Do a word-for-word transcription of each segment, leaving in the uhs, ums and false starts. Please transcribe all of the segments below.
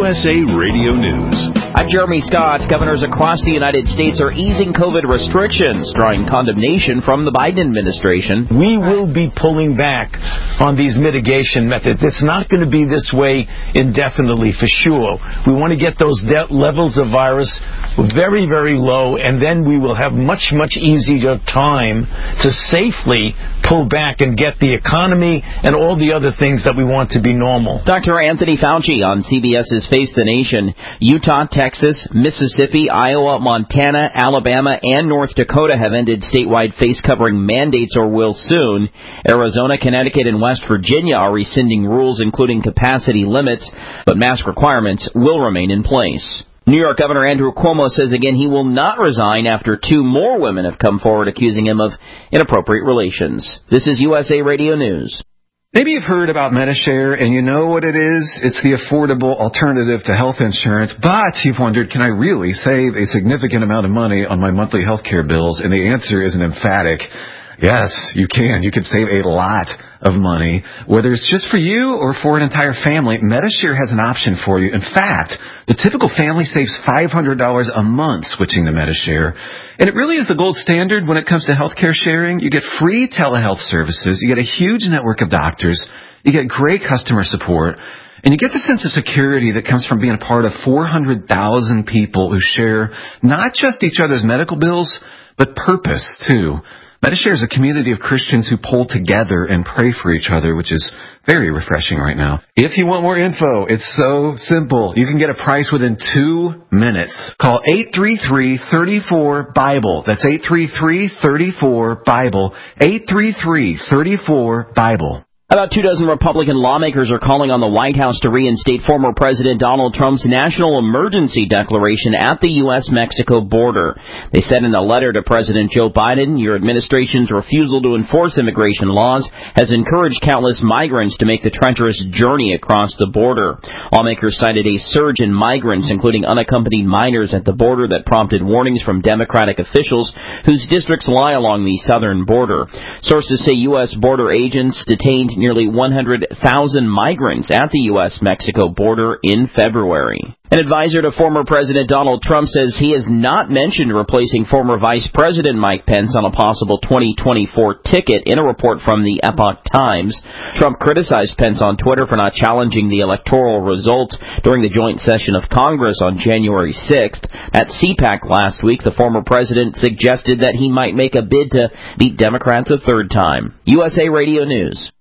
S A Radio News. I'm Jeremy Scott. Governors across the United States are easing COVID restrictions, drawing condemnation from the Biden administration. We will be pulling back on these mitigation methods. It's not going to be this way indefinitely, for sure. We want to get those de- levels of virus very, very low, and then we will have much, much easier time to safely pull back and get the economy and all the other things that we want to be normal. Doctor Anthony Fauci on CBS's Face the Nation. Utah, Texas, Mississippi, Iowa, Montana, Alabama, and North Dakota have ended statewide face-covering mandates or will soon. Arizona, Connecticut, and West Virginia are rescinding rules including capacity limits, but mask requirements will remain in place. New York Governor Andrew Cuomo says again he will not resign after two more women have come forward accusing him of inappropriate relations. This is U S A Radio News. Maybe you've heard about Medi-Share, and you know what it is. It's the affordable alternative to health insurance, but you've wondered, can I really save a significant amount of money on my monthly health care bills? And the answer is an emphatic yes, you can. You can save a lot of money, whether it's just for you or for an entire family. Medi-Share has an option for you. In fact, the typical family saves five hundred dollars a month switching to Medi-Share. And it really is the gold standard when it comes to healthcare sharing. You get free telehealth services. You get a huge network of doctors. You get great customer support. And you get the sense of security that comes from being a part of four hundred thousand people who share not just each other's medical bills, but purpose, too. Medi-Share is a community of Christians who pull together and pray for each other, which is very refreshing right now. If you want more info, it's so simple. You can get a price within two minutes. Call eight three three, three four, BIBLE. That's eight three three, three four, BIBLE. eight three three, three four, BIBLE. About two dozen Republican lawmakers are calling on the White House to reinstate former President Donald Trump's national emergency declaration at the U S Mexico border. They said in a letter to President Joe Biden, your administration's refusal to enforce immigration laws has encouraged countless migrants to make the treacherous journey across the border. Lawmakers cited a surge in migrants, including unaccompanied minors at the border, that prompted warnings from Democratic officials whose districts lie along the southern border. Sources say U S border agents detained nearly one hundred thousand migrants at the U S Mexico border in February. An advisor to former President Donald Trump says he has not mentioned replacing former Vice President Mike Pence on a possible twenty twenty-four ticket in a report from the Epoch Times. Trump criticized Pence on Twitter for not challenging the electoral results during the joint session of Congress on January sixth. At C PAC last week, the former president suggested that he might make a bid to beat Democrats a third time. U S A Radio News.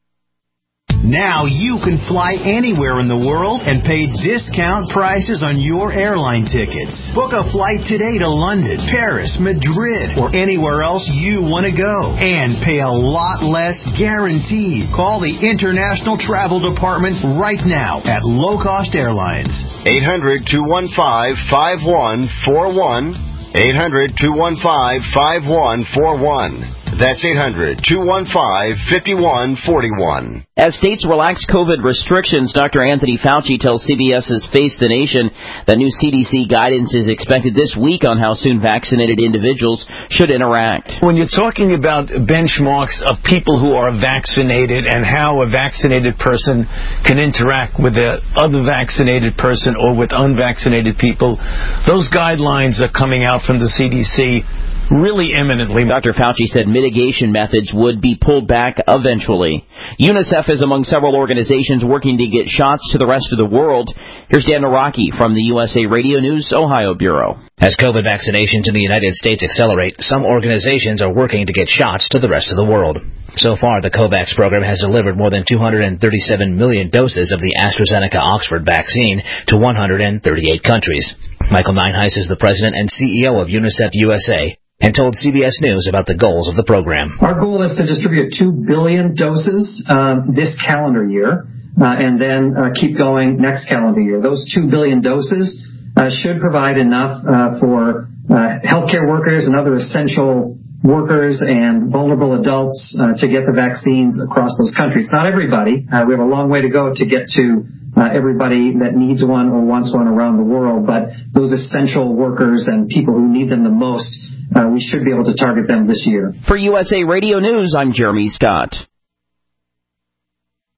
Now you can fly anywhere in the world and pay discount prices on your airline tickets. Book a flight today to London, Paris, Madrid, or anywhere else you want to go. And pay a lot less guaranteed. Call the International Travel Department right now at Low Cost Airlines. eight hundred, two one five, five one four one. eight hundred, two one five, five one four one. That's eight hundred, two one five, five one four one. As states relax COVID restrictions, Doctor Anthony Fauci tells CBS's Face the Nation that new C D C guidance is expected this week on how soon vaccinated individuals should interact. When you're talking about benchmarks of people who are vaccinated and how a vaccinated person can interact with a other vaccinated person or with unvaccinated people, those guidelines are coming out from the C D C really imminently. Doctor Fauci said mitigation methods would be pulled back eventually. UNICEF is among several organizations working to get shots to the rest of the world. Here's Dan Naraki from the U S A Radio News Ohio Bureau. As COVID vaccinations in the United States accelerate, some organizations are working to get shots to the rest of the world. So far, the COVAX program has delivered more than two hundred thirty-seven million doses of the AstraZeneca Oxford vaccine to one hundred thirty-eight countries. Michael Nineheis is the president and C E O of UNICEF U S A. And told C B S News about the goals of the program. Our goal is to distribute two billion doses um, this calendar year, uh, and then uh, keep going next calendar year. Those two billion doses uh, should provide enough uh, for uh, healthcare workers and other essential workers and vulnerable adults uh, to get the vaccines across those countries. Not everybody. Uh, we have a long way to go to get to uh, everybody that needs one or wants one around the world, but those essential workers and people who need them the most, Uh, we should be able to target them this year. For U S A Radio News, I'm Jeremy Scott.